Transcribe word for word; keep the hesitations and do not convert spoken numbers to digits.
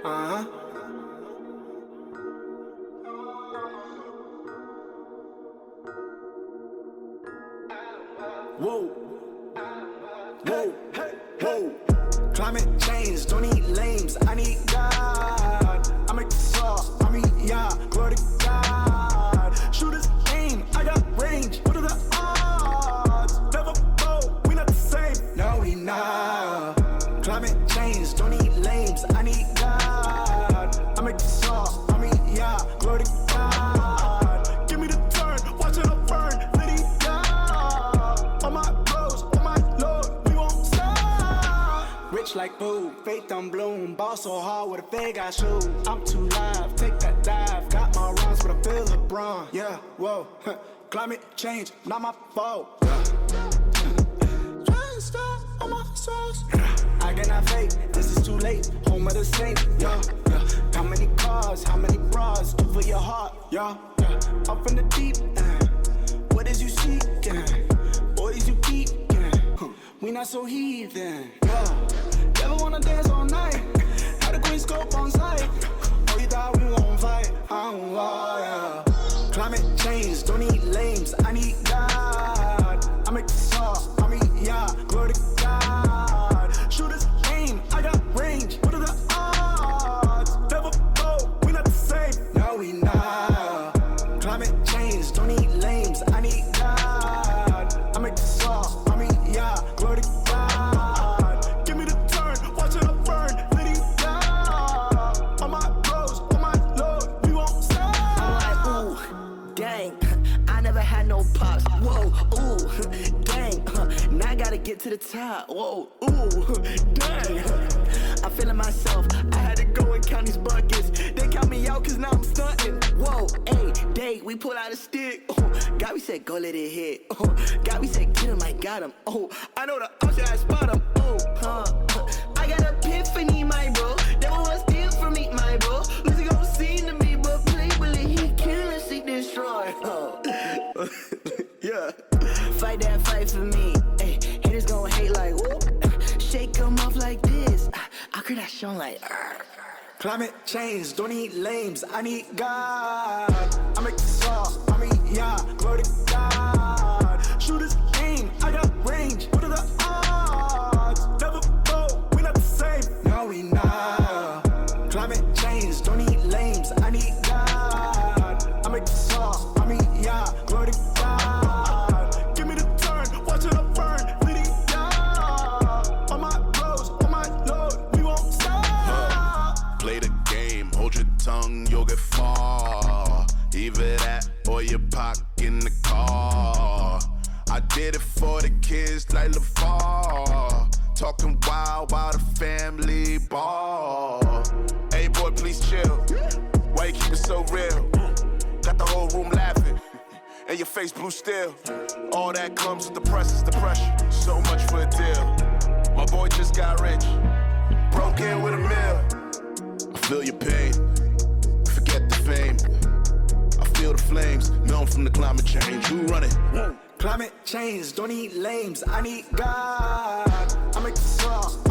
Uh-huh. Whoa. Whoa. Whoa. Climate change, don't need lames, I need God. I make the sauce, I mean, yeah, glory to God. Shooters aim, I got range, what are the odds? Never go, we not the same, no we not. Climate change, don't need lames, I need God. I make the sauce, I mean, yeah, glory to God. Give me the turn, watch it up burn, let it go. On my rose, on my Lord, we won't stop. Rich like boo, faith on bloom, ball so hard with a fake ass shoe. I'm too live, take that dive, got my runs, but I feel LeBron. Yeah, whoa, climate change, not my fault. Try and stop on my sauce. I cannot fake, this is too late. Home of the saint, yeah, yeah. How many cars, how many bras, do for your heart, yeah, yeah. Up in the deep, uh, what is you seeking? Boys you keep, huh. We not so heathen, yeah. Never wanna dance all night. Had a queen scope on sight. Oh, you thought we won't fight? I don't lie, yeah. Climate change, don't need lames, I need God. I make the sauce, I mean, yeah, glory to God. Shooters aim, I got range, what are the odds? Never go, we not the same, no we not. Climate change, don't need lames, I need God. I make the sauce, I mean, yeah, glory to God. Give me the turn, watch it up burn, let it go. On my rose, on my Lord, we won't stop. I'm like, ooh, dang, I never had no pops. Whoa, ooh, dang, now I gotta get to the top. Whoa, ooh, dang, I'm feeling myself. I had to go and count these buckets. They count me out cause now I'm stunting. Whoa, ayy, day, we pull out a stick. Oh, God, we said go let it hit. Oh, God, we said get him, I got him. Oh, I know the option, I spot him. Oh, huh, huh. I got epiphany, my bro. Devil was steal from me, my bro. Lucy gon' seem to me, but play, believe he kill and seek destroy. Oh. Yeah. Fight that fight for me. Ay, haters gon' hate like whoop. Shake them off like this. I could have shown like. Arr. Climate change, don't need lames, I need God. I make the sauce, I mean, yeah, glory to God. Shooters aim, I got range, what are the odds? Never go, we not the same, no we not. Climate change, don't need lames, I need God. I make the sauce, I mean, yeah, glory to God. Give me the turn, watch it up burn, let it go. On my rose, on my Lord, we won't stop. Play the game, hold your tongue, you'll get far. Either that or your pocket in the car. I did it for the kids like LeVar. Talking wild while the family ball. Hey boy, please chill. Why you keep it so real? Got the whole room laughing, and your face blue still. All that comes with the press is the pressure. So much for a deal. My boy just got rich, broke in with a meal. I feel your pain, forget the fame. I feel the flames, known from the climate change. Who run it? Climate change, don't need lames, I need God. I make the sauce,